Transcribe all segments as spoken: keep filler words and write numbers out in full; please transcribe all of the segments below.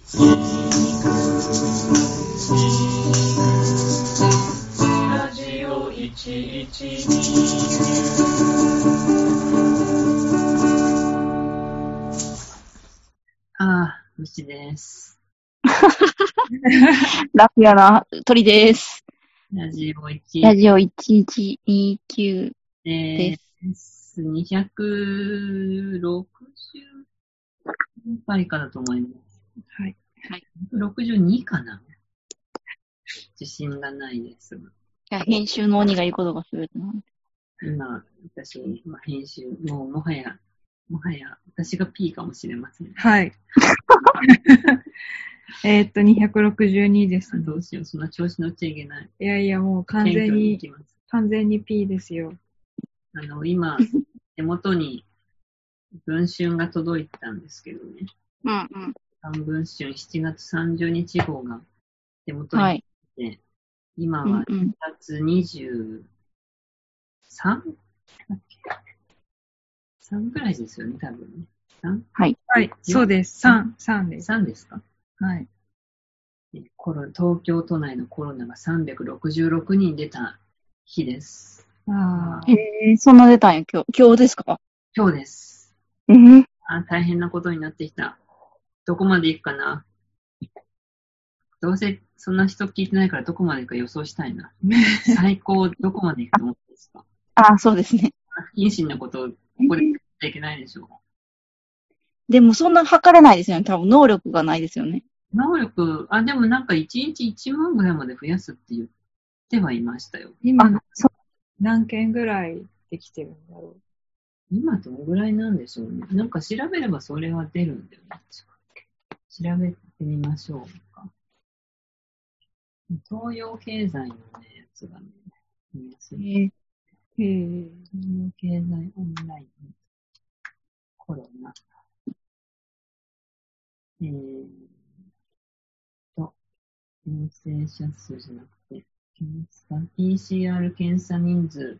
ラジオいちいちにああ、虫です。 ラフやな、鳥です。 ラジオいちラジオいちいちにきゅうでです。 す。にひゃくろくじゅう回かだと思います。 はい。はい。 ひゃくろくじゅうにかな。自信がないです。いや、編集の鬼が言うことがするな。 今、私、まあ、編集、もうもはや、もはや、私が P かもしれません。 はい。えっと、にひゃくろくじゅうにです、 ね。どうしよう、そんな調子乗っちゃいけない。 いやいや、もう完全に、に完全に P ですよ。 あの、今、手元に文春が届いたんですけどね。 うんうん。 文春しちがつさんじゅうにち号が手元に来て、はい、今はしがつにじゅうさん、うんうん、だっけ ?さん ぐらいですよね、多分ね。さん? はい。はい、そうです。さん、さんです。 さんですか？ はい。 コロ東京都内のコロナがさんびゃくろくじゅうろくにん出た日です。 ああ。へえ、そんな出たんや、今日。今日ですか？ 今日です。 うん。 あ、大変なことになってきた。どこまで行くかな？どうせそんな人聞いてないからどこまで行くか予想したいな。最高どこまで行くと思ってですか？ ああ、そうですね。 不謹慎なことをここで言っちゃいけないでしょう。 でもそんな測れないですよね。多分能力がないですよね。 能力、あ、でもなんかいちにちいちまんぐらいまで増やすって言ってはいましたよ。 今、何件ぐらいできてるんだろう。 今どのぐらいなんでしょうね。なんか調べればそれは出るんだよね。調べてみましょうか。東洋経済のね、やつがね、見やすい。へえ。 東洋経済オンライン。コロナ。えーと、陽性者数じゃなくて、検査、ピーシーアール 検査人数。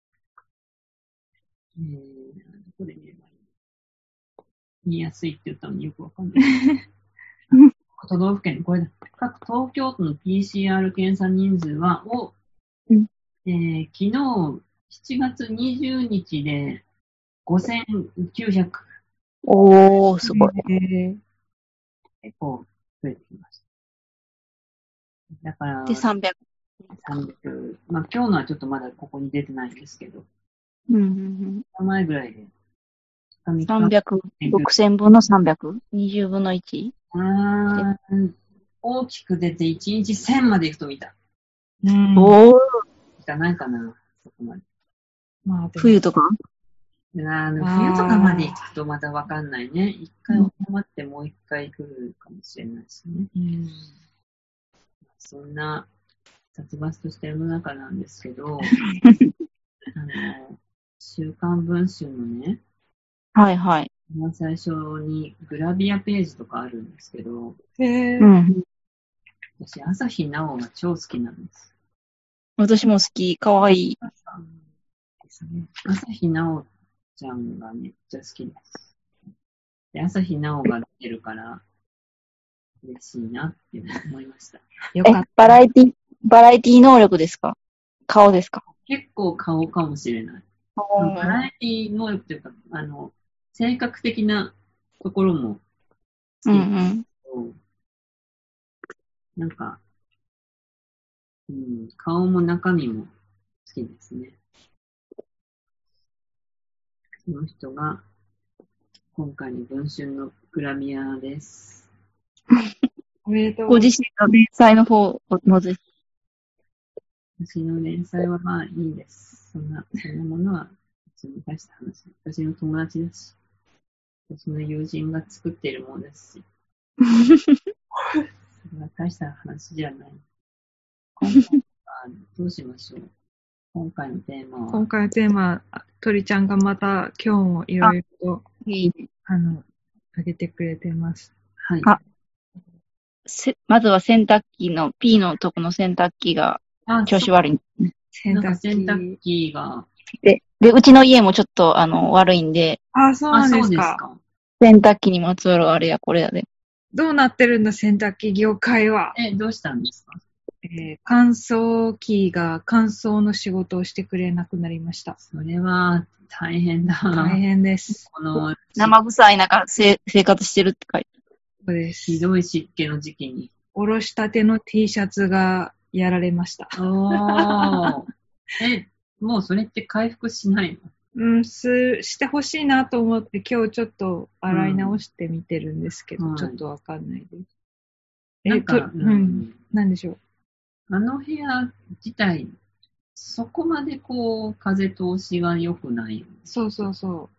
えー、どこで見ればいいの？見やすいって言ったのによくわかんない。都道府県、これだ。各東京都の ピーシーアール 検査人数は、を、うんえー、昨日しちがつにじゅうにちでごせんきゅうひゃく。 おー、すごい。 えー、 結構増えてきました。だから、 で、さんびゃく。 さんびゃく。まあ今日のはちょっとまだここに出てないんですけど、 うんうんうん、 前ぐらいで。 さんびゃく、ろくせんぶんのさんびゃく、にじゅうぶんのいち。 あー、大きく出ていちにちせんまでいくと見た。 うん。おー。 いかないかな、そこまで。 まあ、冬とかあの冬とかまで行くとまだわかんないね。一回収まってもう一回来るかもしれないしね。うん、そんな殺伐とした世の中なんですけど、あの週刊文春のね、 はいはい。 最初にグラビアページとかあるんですけど、 へー、 うん、 私、朝日奈央が超好きなんです。 私も好き、かわいい。 ですね、朝日奈央ちゃんがめっちゃ好きです。で、朝日奈央が出てるから嬉しいなって思いました。 よかった。え、バラエティ、バラエティ能力ですか？顔ですか？ 結構顔かもしれない。バラエティ能力というか、あの、性格的なところも好きですけど、うんうん、なんか、うん、顔も中身も好きですね。その人が、今回の文春のグラビアです。 おめでとう。 ご自身の連載の方もぜひ。 私の連載はまあいいです。そんな、そんなものは、別に大した話。私の友達だし、私の友人が作っているものですし。それは大した話じゃない。今回はどうしましょう。今回のテーマは。 今回のテーマは、鳥ちゃんがまた今日もいろいろと、 いいあの、あげてくれてます。 はい。 あせまずは洗濯機の P のとこの洗濯機が調子悪いんですね。 洗濯機。洗濯機が。 で、で、うちの家もちょっとあの悪いんで。 あ、そうなんですか。 洗濯機にまつわるあれやこれやで。 どうなってるんだ、洗濯機業界は。 え、どうしたんですか？ えー乾燥機が乾燥の仕事をしてくれなくなりました。 それは大変だ。 大変です。 この生臭い中せ生活してるって書いてそうです。 ひどい湿気の時期に。 おろしたての T シャツがやられました。 おー。え、もうそれって回復しないの？ うん、す、してほしいなと思って今日ちょっと洗い直してみてるんですけど、 うん、 ちょっとわかんないです。 え、なんか、 と、うん、うん、なんでしょう。 あの部屋自体、そこまでこう、風通しが良くないよね。 そうそうそう。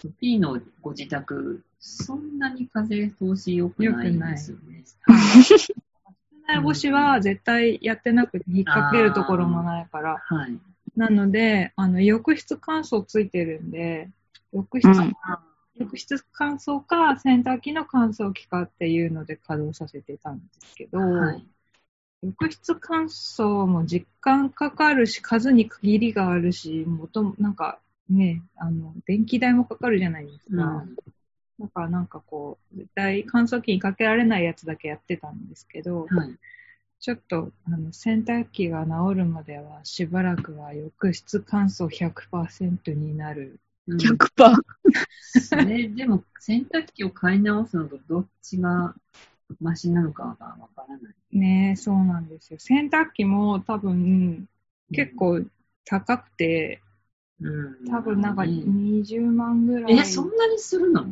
P のご自宅、そんなに風通し良くないんですよね。 室内干しは絶対やってなくて引っ掛けるところもないから。 はい。 なので、あの、浴室乾燥ついてるんで、浴室、うん、浴室乾燥か洗濯機の乾燥機かっていうので稼働させてたんですけど、はい、浴室乾燥も時間かかるし、数に限りがあるし、もとなんかね、あの、電気代もかかるじゃないですか。うん、だからなんかこう、絶対乾燥機にかけられないやつだけやってたんですけど、はい、ちょっとあの洗濯機が治るまではしばらくは浴室乾燥 ひゃくパーセント になる。 ひゃくパーセント？ ね、でも洗濯機を買い直すのとどっちがマシなのかがわからない。 ねえ、そうなんですよ。洗濯機も多分結構高くて、うん、多分なんかにじゅうまんぐらい。 え、そんなにするの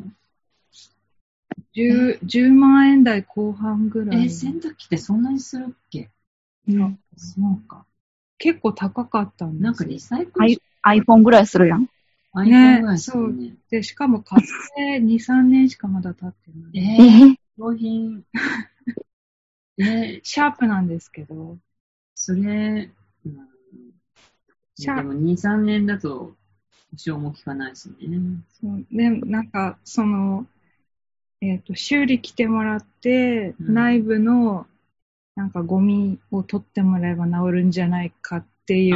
10, じゅうまんえん台後半ぐらい。 え、洗濯機ってそんなにするっけ？ うん。 そうか。 結構高かったんですよ。 なんかリサイクル。 iPhone ぐらいするやん。 iPhone ぐらいするね。そう。で、しかも買ってに、さんねんしかまだ経ってない。 えー、商品。 えー、シャープなんですけど。 それ、うん、シャープでもに、さんねんだと保証も効かないしね。 そう。で、なんか、その、えっと、修理来てもらって、うん、内部のなんかゴミを取ってもらえば治るんじゃないかっていう、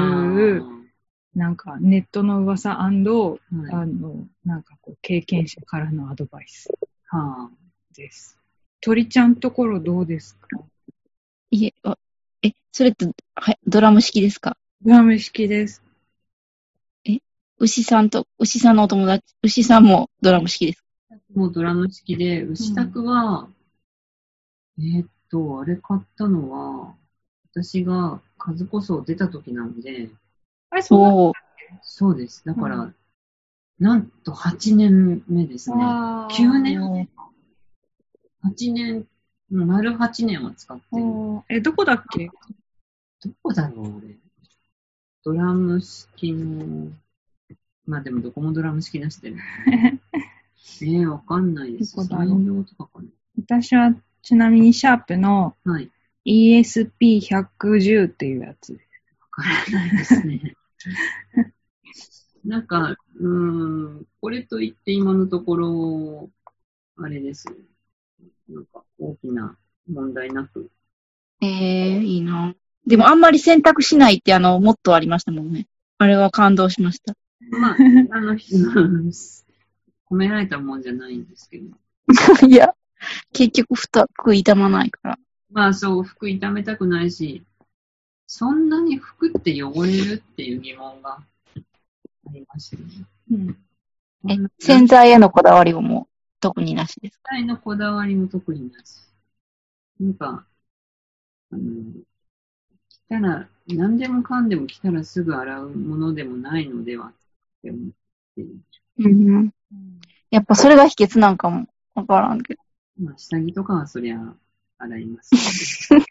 なんかネットの噂&、はい、あの、なんかこう経験者からのアドバイスです。鳥ちゃんところどうですか？ いえ、あえ、それって、はい、ドラム式ですか？ ドラム式です。 え、牛さんと、牛さんのお友達、牛さんもドラム式ですか？ もうドラム式で、牛宅は、うん、えー、っと、あれ買ったのは、私が数こそ出た時なので、 あれそう、 そうです。だから、うん、なんとはちねんめですね。きゅうねん ?はち 年、丸はちねんは使ってる。 え、どこだっけ？ どこだろう、俺。ドラム式の、まあでもどこもドラム式出してる。えー、わかんないです。産業とかかな。 私はちなみにシャープのはい、 イーエスピーひゃくじゅう っていうやつです。 わからないですね。なんか、うーん、これといって今のところ、あれです。なんか大きな問題なく。 ええー、いいな。でもあんまり選択しないってあの、もっとありましたもんね。あれは感動しました。 まあ、あの、褒められたもんじゃないんですけど。 いや、結局服傷まないから。 まあそう、服傷めたくないし、そんなに服って汚れるっていう疑問がありましたね。 うん。え、洗剤へのこだわりはもう特になしですか？ 洗剤のこだわりも特になし。なんか、あの、来たら、何でもかんでも来たらすぐ洗うものでもないのではって思っている。 うん。やっぱそれが秘訣なんかもわからんけど。 まあ、下着とかはそりゃ洗います、ね。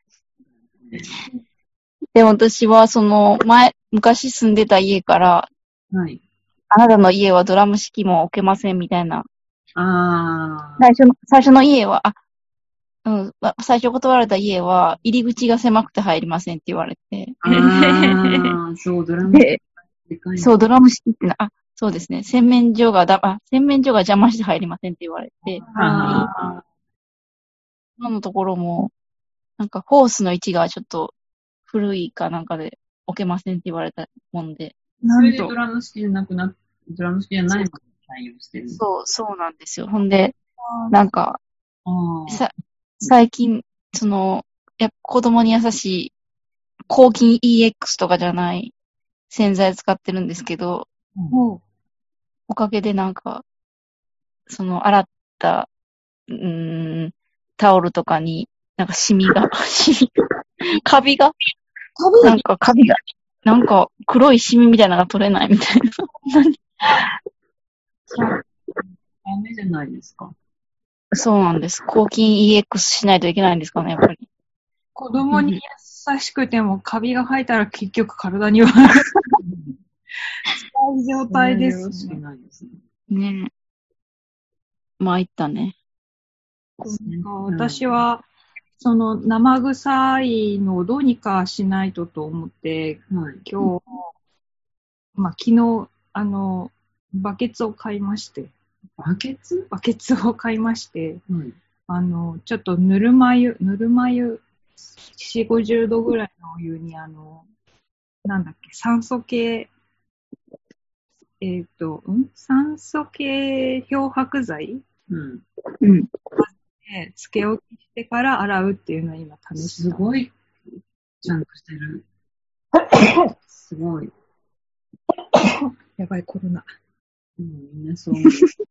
でも私はその前、昔住んでた家から、 はい。 あなたの家はドラム式も置けませんみたいな。 ああ。 最初の、最初の家は、あ、うん、最初断られた家は、入り口が狭くて入りませんって言われて。 ああ、そう、ドラム式。 そう、ドラム式ってな、あ、そうですね。洗面所がだ、あ、洗面所が邪魔して入りませんって言われて。ああ。今のところも、なんかホースの位置がちょっと古いかなんかで置けませんって言われたもんで。 それでドラム式じゃなくなっ、ドラム式じゃないものに対応してる。 そう、そうなんですよ。ほんで、なんか、 ああ。 さ、最近、その、やっぱ子供に優しい、抗菌 イーエックス とかじゃない洗剤使ってるんですけど、 もおかげでなんか、その洗った、うーん、タオルとかに、なんかシミが、シミ、カビが、なんかカビが、なんか黒いシミみたいなのが取れないみたいな。 ダメじゃないですか。 そうなんです。抗菌 イーエックス しないといけないんですかね、やっぱり。 子供に優しくてもカビが生えたら結局体には辛い状態ですね。 ないですね。 ねえ。参ったね。 なんか私は、その生臭いのをどうにかしないとと思って、 はい、 今日、まあ、昨日、あの、バケツを買いまして。 バケツバケツを買いまして、 はい、 あの、ちょっとぬるま湯、ぬるま湯、よんじゅう、ごじゅうどぐらいのお湯に、あの、なんだっけ、酸素系、えっ、と、ん酸素系漂白剤うん。 うん。 でつけ置きしてから洗うっていうのを今試して。 すごい、ちゃんとしてる。すごい。 やばい、コロナ。 うん、みんなそう思う。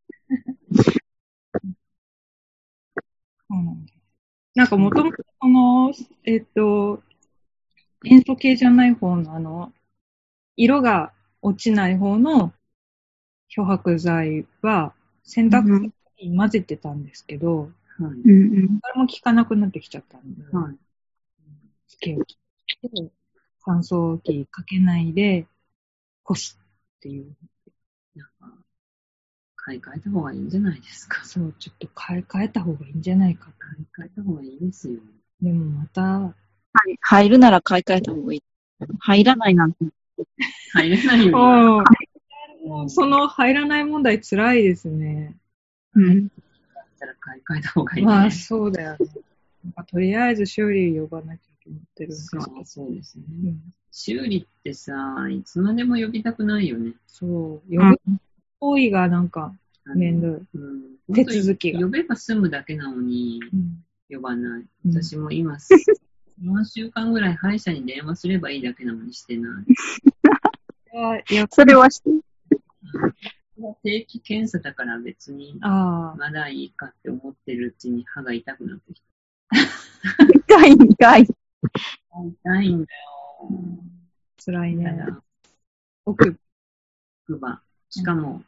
そうなんです。なんかもともとこの、えっ、と、塩素系じゃない方のあの、色が落ちない方の漂白剤は洗濯機に混ぜてたんですけど、 はい、 うんうん。 それも効かなくなってきちゃったんで、 はい、 つけ置きして乾燥機かけないで干すっていう。 なんか、買い替えた方がいいんじゃないですか。 そう、ちょっと買い替えた方がいいんじゃないかと。 買い替えた方がいいですよ。 でもまた、 はい。入るなら買い替えた方がいい。入らないなんて。 入れないよりは。 もうその入らない問題辛いですね。 うん。 だったら買い替えた方がいい、ね。 まあそうだよね。なんかとりあえず修理呼ばなきゃいけないってるんですけど。 そう、そうですね。 うん、 修理ってさ、いつまでも呼びたくないよね。 そう。呼ぶ行為がなんか面倒い。 うん、 手続きが。 呼べば済むだけなのに、 うん呼ばない。 うん私も今、よんしゅうかんぐらい歯医者に電話すればいいだけなのにしてない。 いや、 それはして。 定期検査だから別に、 ああ。 まだいいかって思ってるうちに歯が痛くなってき痛い、痛い。 た。痛いんだよ。 辛いね。 だから奥。 奥歯。しかも、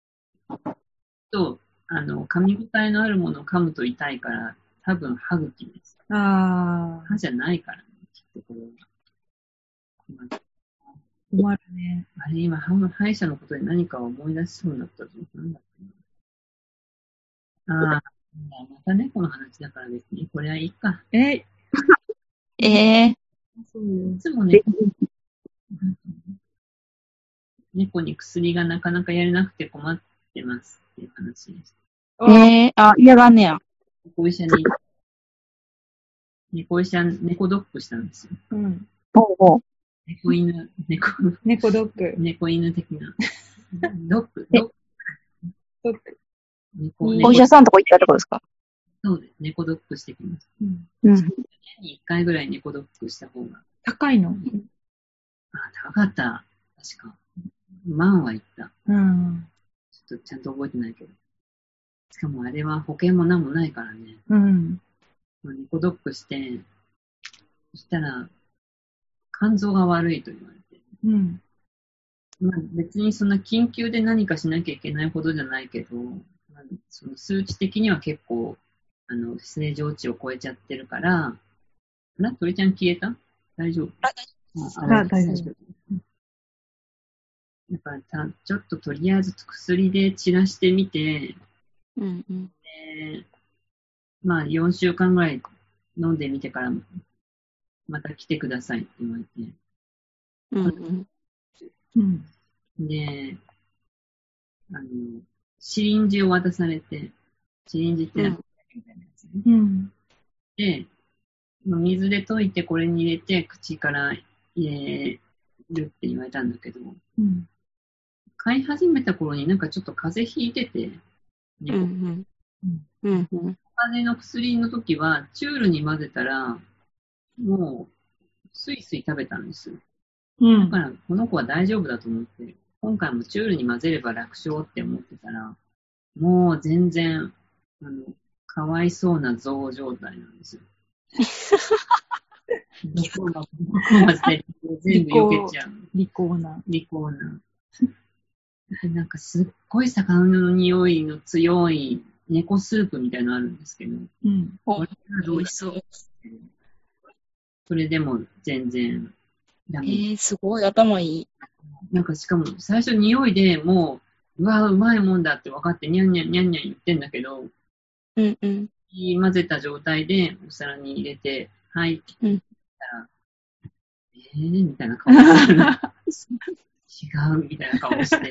と、あの、噛み応えのあるものを噛むと痛いから、多分歯茎です。 ああ。 歯じゃないからね、きっとこれは。 困るね。 あれ、今、歯歯医者のことで何かを思い出しそうになったぞ。なんだっけな。ああ、また猫の話だから別に、これはいいか。 えええそうよ。 いつもね、猫に薬がなかなかやれなくて困ってますっていう話です。 ー、ええー、あ、嫌がんねや。 猫医者に、猫医者、猫ドッグしたんですよ。 うん。 ほうほう。 猫犬、猫、 猫ドッグ。 猫犬的な。ドッグ、ドッグ。 ドッグ。 猫、 お医猫者さんとこ行ったとこですか？ そうです。猫ドッグしてきます。 うん。 うん。 年にいっかいぐらい猫ドッグした方が。 高いの？ あ、高かった。確か。万は行った。 うん。 ちょっとちゃんと覚えてないけど。しかもあれは保険も何もないからね。 うん。 猫ドッグして、そしたら、肝臓が悪いと言われて。 うん。 まあ、別にそんな緊急で何かしなきゃいけないほどじゃないけど、まあ、その数値的には結構、あの、正常値を超えちゃってるから、あら、鳥ちゃん消えた？大丈夫？あ、 あ大丈夫。 だからた、ちょっととりあえず薬で散らしてみて、 うんうん。 でまあよんしゅうかんぐらい飲んでみてから、また来てくださいって言われて。 うんうん。 うん。 で、あの、シリンジを渡されて、シリンジってなんかみたいなやつね。 うん。 で、水で溶いてこれに入れて口から入れるって言われたんだけど、 うん。 飼い始めた頃になんかちょっと風邪ひいてて、 うん猫うん。うんうん。 風の薬の時は、チュールに混ぜたら、もう、スイスイ食べたんですよ。 うんだか。ら、この子は大丈夫だと思って、今回もチュールに混ぜれば楽勝って思ってたら、もう全然、あの、かわいそうな象状態なんですよ。どこが、どこまで全部避けちゃう。 利口な。 利口な。でなんかすっごい魚の匂いの強い猫スープみたいなのあるんですけど、 うん。 これがどう美味しそう。 それでも全然ダえメ。 ー、すごい頭いい。 なんかしかも最初匂いでもう、うわうまいもんだって分かってニャンニャンニャンニャン言ってんだけど、 うんうん。 混ぜた状態でお皿に入れて、はいって言ったら、えーみたいな顔してる。違うみたいな顔して。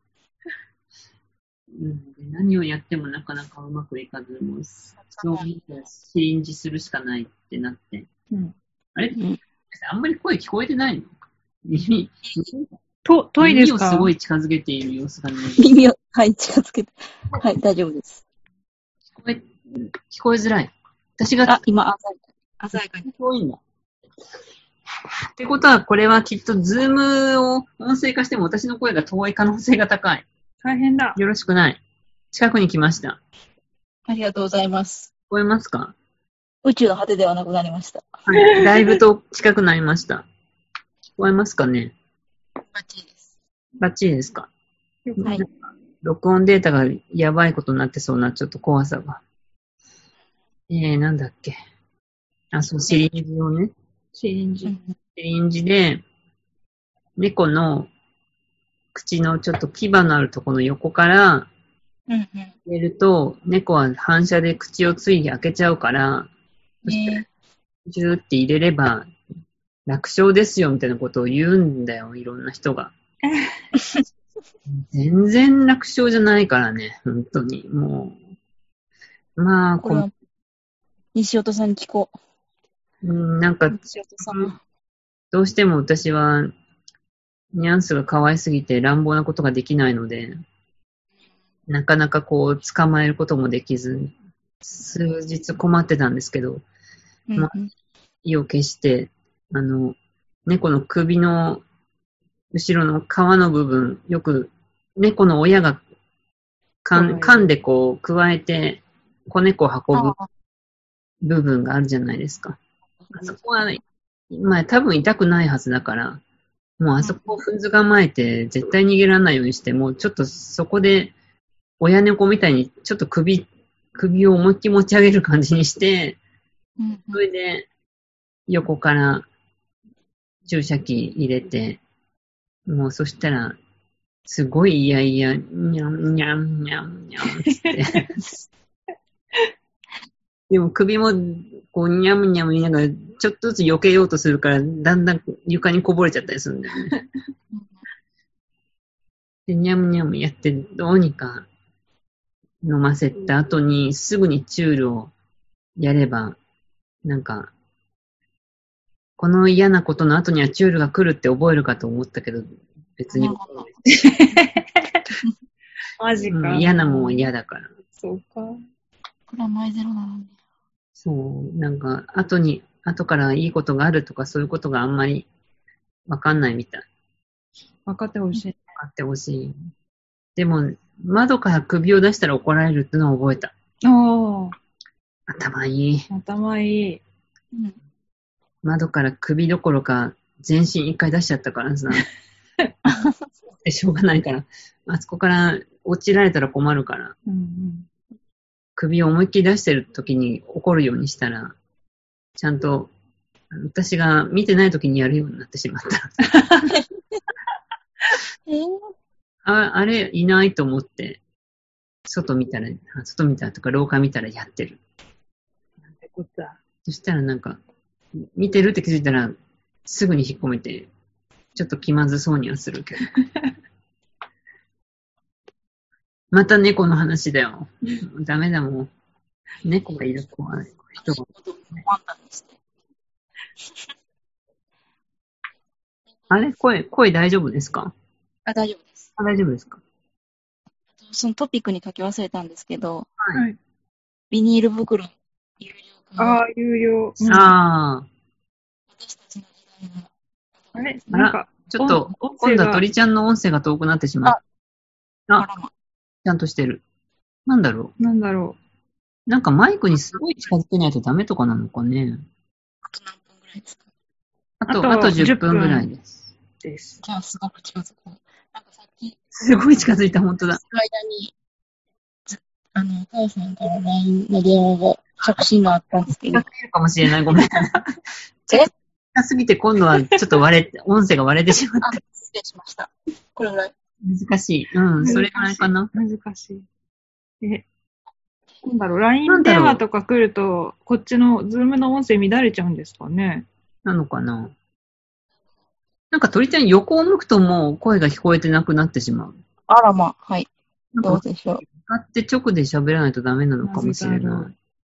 うん、で何をやってもなかなかうまくいかず、もうそう見てシリンジするしかないってなって。 うん。 あれ、 うんあんまり声聞こえてないの？耳、 と、遠いですか？ 耳をすごい近づけている様子が見える。 耳を、はい、近づけて。はい、大丈夫です。 聞こえ、聞こえづらい。私があ、今、鮮やかに。 遠いんだ。ってことは、これはきっと、ズームを音声化しても私の声が遠い可能性が高い。 大変だ。 よろしくない。近くに来ました。 ありがとうございます。 聞こえますか？ 宇宙の果てではなくなりました。 はい。だいぶと近くなりました。聞こえますかね？ バッチリです。 バッチリですか？ はい。 録音データがやばいことになってそうな、ちょっと怖さが。えー、なんだっけ。あ、そう、シリンジをね。 シリンジ。 うんシリンジで、猫の口のちょっと牙のあるところの横からうんうん。 入れると、猫は反射で口をつい開けちゃうから、 ねジューって入れれば楽勝ですよみたいなことを言うんだよ、いろんな人が。全然楽勝じゃないからね、本当に。もう。まあ、 これは、西尾さんに聞こうん、なんかう。、西尾さん。 どうしても私は、ニュアンスが可愛すぎて乱暴なことができないので、なかなかこう、捕まえることもできず、数日困ってたんですけど、 うんうん。 意を決して、あの、猫の首の後ろの皮の部分、よく猫の親が噛ん噛んでこう、加えて子猫を運ぶあ部分があるじゃないですか。あそこは、まあ多分痛くないはずだから、もうあそこを踏んづかまえて絶対逃げられないようにして、もうちょっとそこで親猫みたいにちょっと首、首を思いっきり持ち上げる感じにして、 うんうんそれで横から注射器入れて、もうそしたら、すごいいやいや、にゃんにゃんにゃんにゃんって。でも首もこうにゃむにゃむ言いながら、ちょっとずつ避けようとするから、だんだん床にこぼれちゃったりするんだよね。で、にゃむにゃむやって、どうにか飲ませた後に、すぐにチュールをやれば、なんか、この嫌なことの後にはチュールが来るって覚えるかと思ったけど、別に、 マジか。 うん、嫌なもんは嫌だから。 そうか。 プラマイゼロなのに。 そう、なんか、後に、後からいいことがあるとか、そういうことがあんまりわかんないみたい。 分かってほしい。 わかってほしい。でも、窓から首を出したら怒られるってのは覚えた。 おー、 頭いい。 頭いい。 うん。 窓から首どころか、全身一回出しちゃったからさ。でしょうがないから。あそこから落ちられたら困るから。 うんうん、 首を思いっきり出してる時に怒るようにしたら、ちゃんと、私が見てない時にやるようになってしまった。 えー、 ああれ、いないと思って、外見たら、外見たらとか廊下見たらやってる。 なんてことだ。 そしたらなんか、見てるって気づいたら、すぐに引っ込めて、ちょっと気まずそうにはするけど。また猫の話だよ。ダメだもん。猫がいる子は、人が。 ワンダにして。 あれ声、声大丈夫ですか？ あ、大丈夫です。 あ、大丈夫ですか？ そのトピックに書き忘れたんですけど、 はい。 ビニール袋、有料化。 ああ、有料。うんああ、 私たちの時代の。 あれあらなんか、 ちょっと、 音今度はが鳥ちゃんの音声が遠くなってしまう。あ、 あらま。 ちゃんとしてる。なんだろなんだろう。なんかマイクにすごい近づけないとダメとかなのかね。 あと何分ぐらいですか？ あと、 あとあとじゅっぷんぐらいです。 うです。 じゃあ、すごく近づこう。なんかさっき、 すごい近づいた、本当だ。 間に、ずあの、お母さんから ライン の電話が、着信があったんですけど。 近すぎるかもしれない。ごめん。 え近すぎて今度はちょっと割れ、音声が割れてしまっあ、失礼しました。これぐらい。 た。難しい。うん、それぐらいかな。 難しい。え、なんだろう、ラインなんだろう電話とか来ると、こっちの、ズームの音声乱れちゃうんですかね。 なのかな。なんか鳥ちゃん横を向くともう声が聞こえてなくなってしまう。 あらま、はい。 なんかどうでしょう。 向かって直で喋らないとダメなのかもしれない。不な思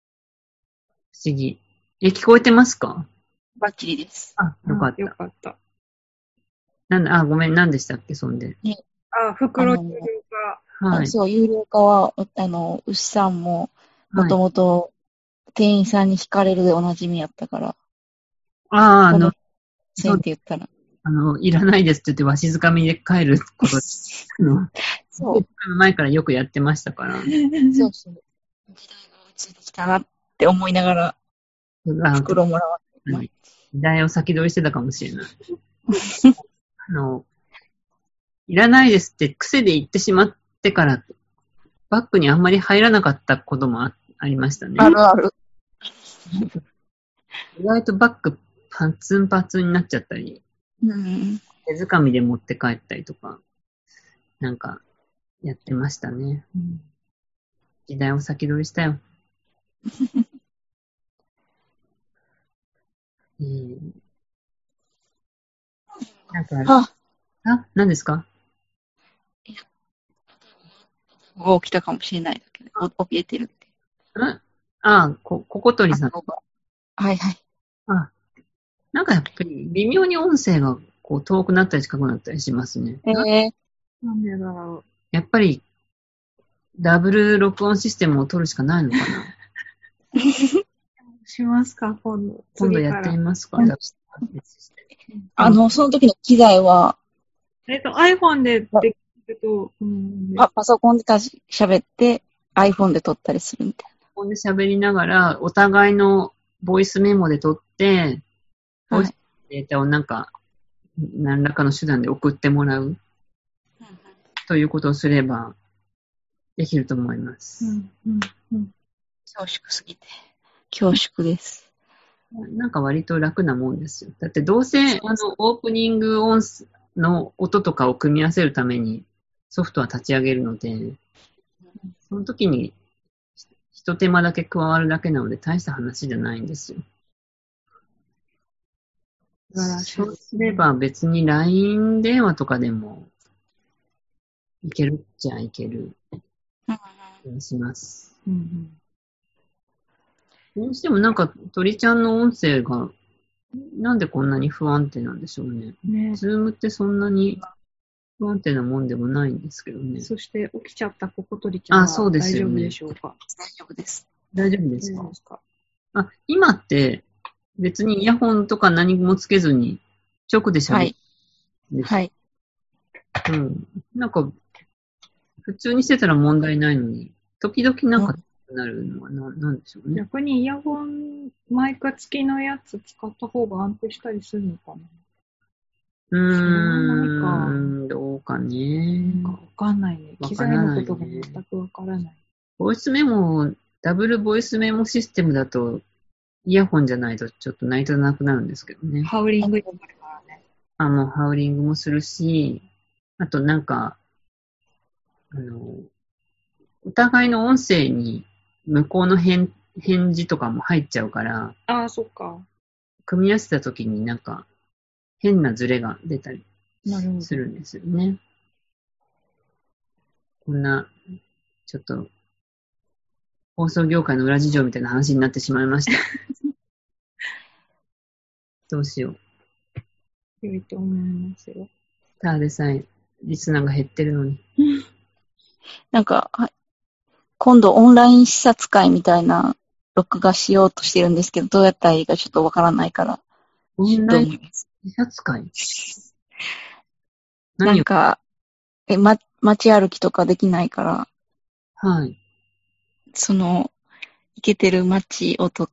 議。え、聞こえてますか？ バッチリです。 あ、よかっよた。 かった。 なんだ、あ、ごめん、何でしたっけ、そんで。 あ、袋有料化。 はい。 あそう、有料化は、あの、牛さんも、もとはい、 もと、店員さんに惹かれるでおなじみやったから、 ああ、あの、 せんって言ったら。 あの、いらないですって言ってわしづかみで帰ること、あの、 そう、 前からよくやってましたから。 そうそう。時代が追いついてきたなって思いながら、 あ袋もらわって、 はい時代を先取りしてたかもしれない。あの、いらないですって癖で言ってしまってから、バッグにあんまり入らなかったことも あ, ありましたね。 あるある。 意外とバッグパツンパツンになっちゃったり、 うん。 手づかみで持って帰ったりとか、なんか、やってましたね。時代を先取りしたよ。えー、なんか、 あ、 あ、何ですか？ 起きたかもしれないだけど、お怯えてるって。 あ、あ、こ、ここ鳥さん。 はいはい。 あ、なんかやっぱり微妙に音声がこう遠くなったり近くなったりしますね。 えー、 なんでだろやっぱりダブル録音システムを取るしかないのかな。 う。しますか、今度。 今度次からやってみますか。 うんダブルシステムあの、その時の機材は、 えっと、iPhone でできると、うん、 パパソコンでたし喋って、iPhone で撮ったりするみたいここで喋りながら、お互いのボイスメモで取って、 な。 ボイスデータをなんか、何らかの手段で送ってもらうということをすれば、できると思います。 うんうんうん恐縮すぎて。恐縮です。 なんか割と楽なもんですよ。だってどうせ、あの、オープニング音の音とかを組み合わせるためにソフトは立ち上げるので、その時に一手間だけ加わるだけなので大した話じゃないんですよ。 素晴らしいそうすれば別に ライン 電話とかでもいけるっちゃいける気がします。 うんうんどうしてもなんか鳥ちゃんの音声がなんでこんなに不安定なんでしょうね。 ね、 ズームってそんなに不安定なもんでもないんですけどね。 そして起きちゃったココトリちゃんはあそうで大丈夫すよねでしょうか。 大丈夫です。 大丈夫ですか？ 大丈夫ですか。 あ、今って別にイヤホンとか何もつけずに直で喋るはい。 んです。 はい。 うん。なんか普通にしてたら問題ないのに、時々なんかなるのはな、なんでしょうね。 逆にイヤホンマイク付きのやつ使った方が安定したりするのかな。 うーそん、どうかね。 なんかわかんないね。 わ機からないね材のことが全くわからない。 ボイスメモ、ダブルボイスメモシステムだと、イヤホンじゃないとちょっと成り立たなくなるんですけどね。 ハウリングになるからね。 あの、ハウリングもするし、あとなんか、あの、お互いの音声に向こうの返返事とかも入っちゃうから、 ああ、そっか。 組み合わせた時になんか変なズレが出たりなるほど。 するんですよね。こんな、ちょっと、放送業界の裏事情みたいな話になってしまいました。どうしよう。 良いと思いますよ。 ただでさえ、リスナーが減ってるのに。 なんか、はい。 今度オンライン視察会みたいな録画しようとしてるんですけど、どうやったらいいかちょっとわからないから。 オンライン視察会なんか、え、ま、街歩きとかできないから、 はい。 その、行けてる街を撮って、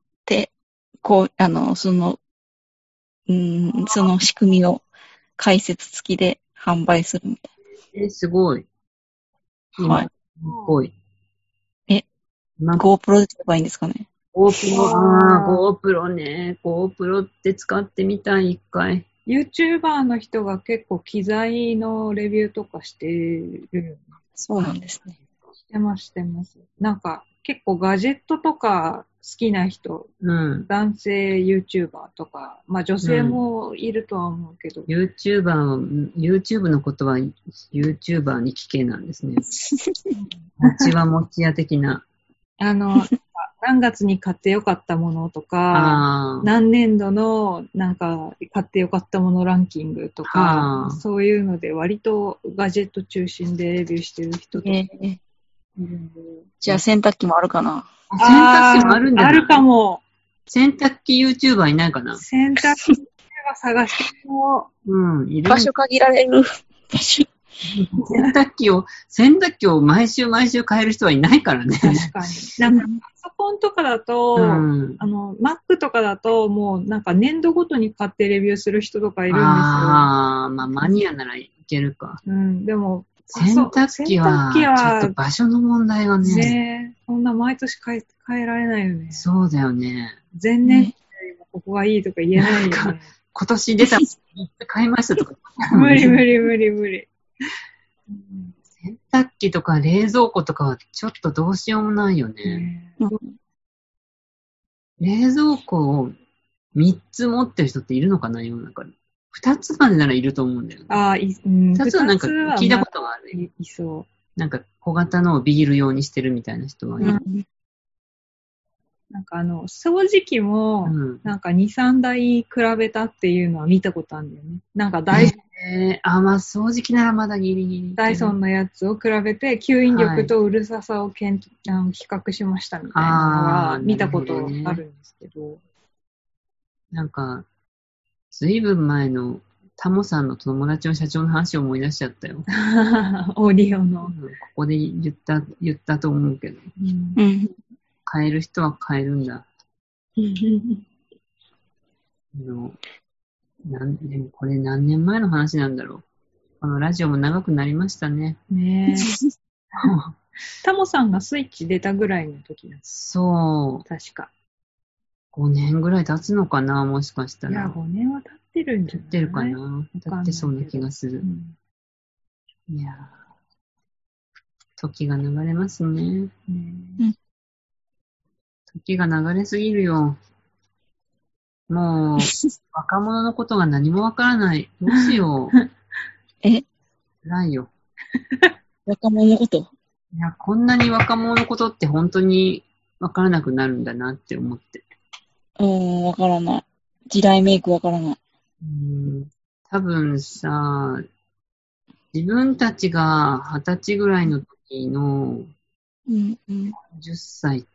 こう、あの、その、うーん、その仕組みを解説付きで販売するみたいえー、すごい。 な。はい。 すごい。 え、GoPro で撮ればいいんですかね。 GoPro、ああ、GoPro ね。GoPro って使ってみたい、一回。 YouTuber の人が結構機材のレビューとかしてる。 そうなんですね。 してます、してます。なんか結構ガジェットとか好きな人、 うん、 男性 YouTuber とか、まあ女性もいるとは思うけど。 うん、YouTuber、YouTube のことは YouTuber に聞けなんですね。もちはもちや的な。 あの、何月に買ってよかったものとか、何年度のなんか買ってよかったものランキングとか、そういうので割とガジェット中心でレビューしてる人とか、えー、 じゃあ洗濯機もあるかな。 洗濯機もあるんだよ。 あるかも。 洗濯機 YouTuber いないかな。 洗濯機 YouTuber 探してもうん、いる。 場所限られる。場所。 洗濯機を、洗濯機を毎週毎週変える人はいないからね。 確かに。なんかパソコンとかだと、うん、あの、Mac とかだと、もうなんか年度ごとに買ってレビューする人とかいるんですよ。 ああ、まあマニアならいけるか。 うん、でも、 洗濯機は、ちょっと場所の問題はね。 ねえ、そんな毎年変え、変えられないよね。 そうだよね。 前年よりもここがいいとか言えないよね。 今年出た、買いましたとか。 無理無理無理無理。 洗濯機とか冷蔵庫とかはちょっとどうしようもないよね。 うん、 冷蔵庫をみっつ持ってる人っているのかな、世の中に。ふたつまでならいると思うんだよね。 ああ、い、うん。 ふたつはなんか聞いたことがある。 い, いそう。 なんか小型のをビール用にしてるみたいな人はいる。うん、 なんかあの、掃除機も、なんかに、さんだい比べたっていうのは見たことあるんだよね。なんかダイソン、 えー、あ、まあ掃除機ならまだギリギリ。 ダイソンのやつを比べて、吸引力とうるささをけん、はい、あの比較しましたみたいなのは見たことあるんですけど。 どなんか、ずいぶん前のタモさんの友達の社長の話を思い出しちゃったよ。 オーディオの。 ここで言った、言ったと思うけど。 うん、 変える人は変えるんだ。のなんでもこれ何年前の話なんだろう。このラジオも長くなりましたね。 ねえ。タモさんがスイッチ出たぐらいの時だ。 そう。 確か。 ごねんぐらい経つのかな、もしかしたら。 いや、ごねんは経ってるんじゃない？ 経ってるかな。経ってそうな気がする。うん、いや時が流れますね。うん、時が流れすぎるよ。もう、若者のことが何もわからない。どうしよう。 え辛いよ。 若者のこと？ いや、こんなに若者のことって本当にわからなくなるんだなって思って。 うーん、わからない。時代メイクわからない。 うーん、多分さ、自分たちが二十歳ぐらいの時のうんうん、 じゅっさいって、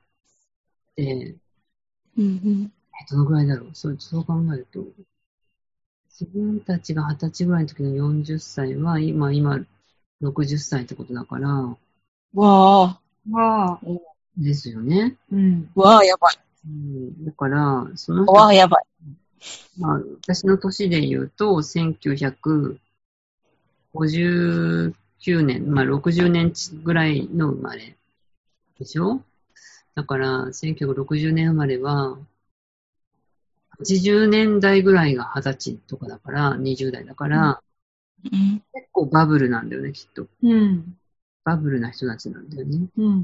うんうん、 どのぐらいだろう。そう、そう考えると、自分たちが二十歳ぐらいの時のよんじゅっさいは、今、今、ろくじゅっさいってことだから。わあ。 わあ。 ですよね。 うん。 わあ、やばい。 うん、だから、その人、 わあ、やばい。 まあ、私の年で言うと、せんきゅうひゃくごじゅうきゅうねん、まあ、ろくじゅうねんぐらいの生まれでしょ？だから、せんきゅうひゃくろくじゅうねん生まれは、はちじゅうねんだいぐらいがはたちとかだから、にじゅうだいだから、 うん、 結構バブルなんだよね、きっと。 うん。 バブルな人たちなんだよね。 うん。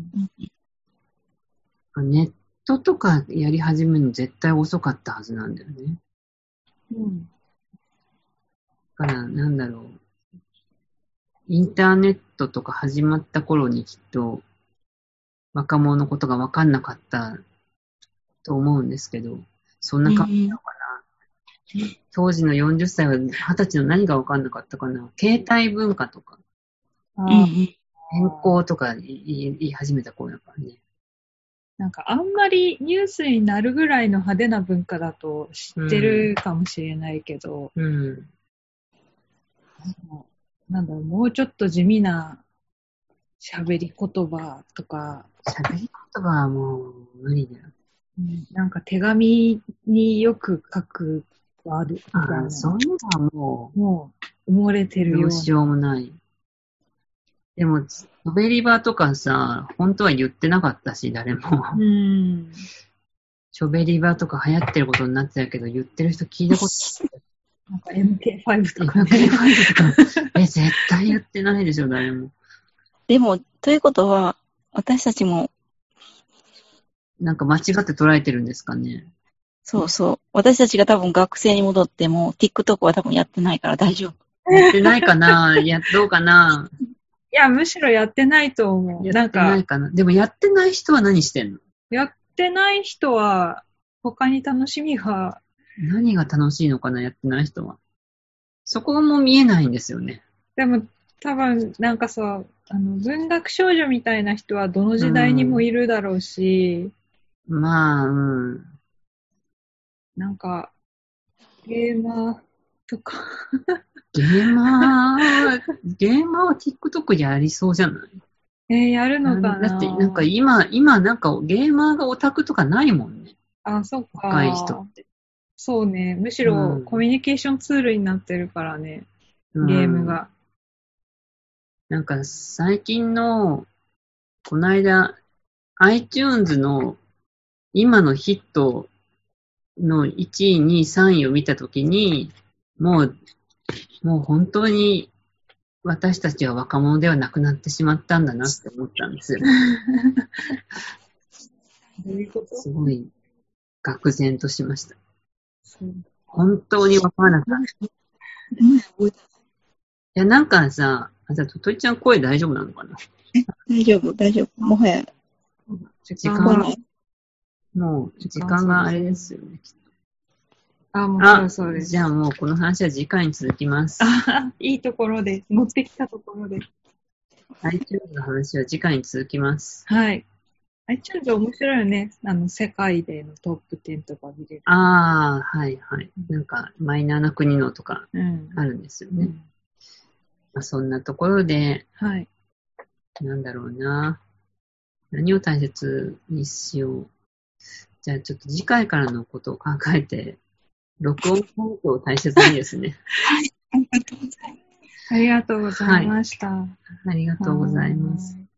ネットとかやり始めるの絶対遅かったはずなんだよね。 うん。 だから、なんだろう。インターネットとか始まった頃にきっと、若者のことが分かんなかったと思うんですけど、そんな感じなのかな。うん、当時のよんじゅっさいははたちの何が分かんなかったかな。携帯文化とか。 あうん、 変更とか言い言い始めた頃だからね。 なんかあんまりニュースになるぐらいの派手な文化だと知ってるかもしれないけど、 うん。 なんだろう、もうちょっと地味な喋り言葉とか、 喋り言葉はもう無理だよ。 うん、なんか手紙によく書くワードみたいな。 あ、そういうのはもう、もう埋もれてるような。 どうしようもない。でも、喋り場とかさ、本当は言ってなかったし、誰も。 うん。 喋り場とか流行ってることになってたけど、言ってる人聞いたことない。 なんか エムケーファイブ とか、ね。 エムケーファイブ とか。え、絶対言ってないでしょ、誰も。 でも、ということは、私たちも、 なんか間違って捉えてるんですかね。 そうそう。私たちが多分学生に戻っても、TikTok は多分やってないから大丈夫。 やってないかなや、どうかないや、むしろやってないと思う。 やってないかなでもやってない人は何してんの？ やってない人は、他に楽しみが。 何が楽しいのかな、やってない人は。そこも見えないんですよね。 でも、多分、なんかさ、あの、文学少女みたいな人はどの時代にもいるだろうし、 うん、まあ、うん。 なんか、ゲーマーとか。 ゲーマー、ゲーマーは TikTok でやりそうじゃない？ えー、やるのかな？ だって、なんか今、今なんかゲーマーがオタクとかないもんね。 あ、そっか。 若い人って。 そうね。むしろコミュニケーションツールになってるからね。うん、ゲームが。 なんか最近の、この間、iTunes の今のヒットのいちい、にい、さんいを見たときに、もう、もう本当に私たちは若者ではなくなってしまったんだなって思ったんですよ。 どういうこと？ すごい、愕然としました。本当にわからなかった。いや、なんかさ、あ、じゃあ、とといちゃん声大丈夫なのかな？ え、大丈夫、大丈夫。もはや。 時間が、もう、時間があれですよね。 あ、もうそうそうです。 じゃあもうこの話は次回に続きます。 あ、いいところで、持ってきたところで。 iTunes の話は次回に続きます。 はい。iTunes 面白いよね。あの、世界でのトップじゅうとか見れる。 ああ、はいはい。なんか、マイナーな国のとか、あるんですよね。うん、まあ、そんなところで、 はい。 なんだろうな。何を大切にしよう。じゃあちょっと次回からのことを考えて、録音方法を大切にですね。 はい。ありがとうございます。ありがとうございました。 はい。ありがとうございます。